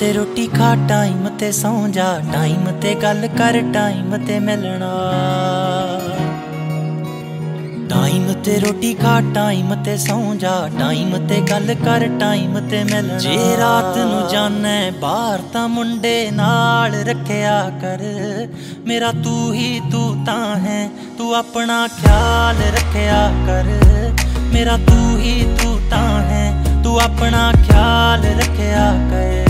ते रोटी खा टाइम ते सौ जा, टाइम ते गल कर टाइम ते मिलना। टाइम ते रोटी खा टाइम ते सौ जा, टाइम ते गल कर टाइम ते मिलना। जे रात नू जाना बाहर तां मुंडे नाल रखिया कर, मेरा तू ही तू तां है, तू अपना ख्याल रखिया कर। मेरा तू ही तू तां है, तू अपना ख्याल रखिया कर।